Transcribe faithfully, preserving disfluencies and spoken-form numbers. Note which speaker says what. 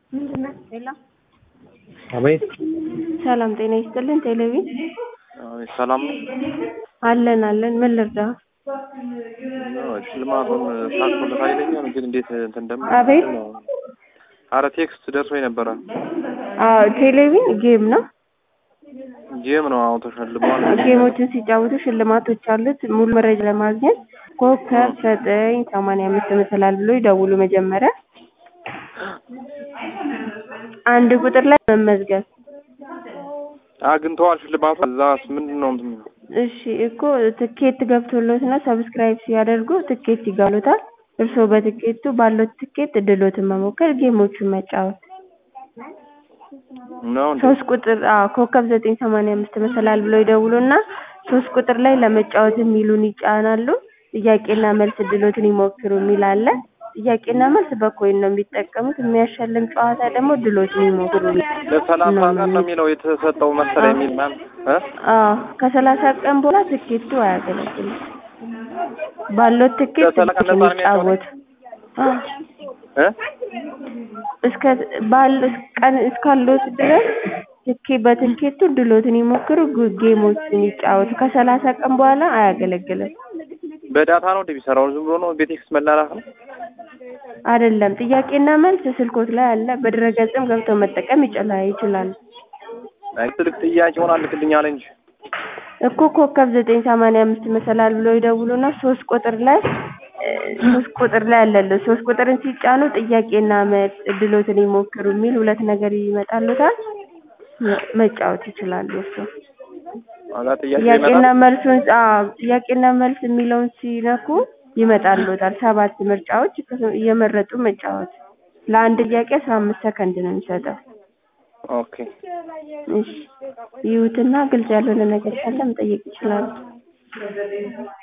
Speaker 1: ሄሎ
Speaker 2: አቤት።
Speaker 1: ሰላም ጤና ይስጥልን። ቴሌቪዥን
Speaker 2: አቤት ሰላም ነው።
Speaker 1: አለን አለን። ምን ልርዳ?
Speaker 2: ሽልማቱን ሳትፈልግ አይለኛል ግን እንዴት እንትን እንደምን
Speaker 1: አቤት።
Speaker 2: አረ ቴክስት ደርሶኝ ነበረ።
Speaker 1: አዎ ቴሌቪዥን ጌም ነው።
Speaker 2: ጌም ነው። አሁን ተሸልሟል።
Speaker 1: ጌሞችን ሲጫወቱ ሽልማቶች አሉት። ሙሉ መረጃ ለማግኘት ኮከብ ዘጠኝ ሰማንያ አምስት መሰላል ብሎ ይደውሉ። መጀመሪያ አንድ ቁጥር ላይ መመዝገብ
Speaker 2: አግኝተዋል ሽልማቱ። እዛስ ምንድነው እንትን?
Speaker 1: እሺ እኮ ትኬት ገብቶሎትና ሰብስክራይብ ሲያደርጉ ትኬት ይጋሉታል። እርስዎ በትኬቱ ባለው ትኬት እድሎትን መሞከር፣ ጌሞችን መጫወት
Speaker 2: ነው።
Speaker 1: ሶስት ቁጥር አዎ ኮከብ ዘጠኝ ሰማንያ አምስት መሰላል ብሎ ይደውሉና ሶስት ቁጥር ላይ ለመጫወት የሚሉን ይጫናሉ። ጥያቄና መልስ እድሎትን ይሞክሩ የሚል አለ። ጥያቄና መልስ በኮይን ነው የሚጠቀሙት። የሚያሸልም ጨዋታ ደግሞ እድሎትን ይሞክሩ
Speaker 2: ለሰላሳ ቀን ነው የሚለው የተሰጠው መሰለኝ የሚል ማለት እ
Speaker 1: አዎ ከሰላሳ ቀን በኋላ ትኬቱ አያገለግልም። ባለው ትኬት የሚጫወት
Speaker 2: እ
Speaker 1: እስከ ባል ቀን እስካለው ድረስ ትኬት በትኬቱ ድሎትን ይሞክሩ፣ ጌሞችን ይጫወቱ። ከሰላሳ ቀን በኋላ አያገለግልም።
Speaker 2: በዳታ ነው እንደሚሰራው ዝም ብሎ ነው በቴክስት መላላክ ነው
Speaker 1: አይደለም። ጥያቄና መልስ ስልኮት ላይ አለ። በድረገጽም ገብተው መጠቀም ይችላል።
Speaker 2: አይ ትልቅ ጥያቄ ሆናል ልክልኛል እንጂ
Speaker 1: እኮ ኮከብ ዘጠኝ ሰማንያ አምስት መሰላል ብሎ ይደውሉና ሶስት ቁጥር ላይ ሶስት ቁጥር ላይ አለለ ሶስት ቁጥርን ሲጫኑ ጥያቄና መልስ እድሎትን ይሞክሩ የሚል ሁለት ነገር ይመጣሉታል። መጫወት ይችላሉ። እሱ
Speaker 2: አላ ጥያቄ
Speaker 1: ጥያቄና መልሱን አዎ ጥያቄና መልስ የሚለውን ሲነኩ ይመጣሉታል። ሰባት ምርጫዎች እየመረጡ መጫወት። ለአንድ ጥያቄ አስራ አምስት ሰከንድ ነው የሚሰጠው።
Speaker 2: ኦኬ
Speaker 1: እሺ ይሁትና ግልጽ ያልሆነ ነገር ካለ መጠየቅ ይችላሉ።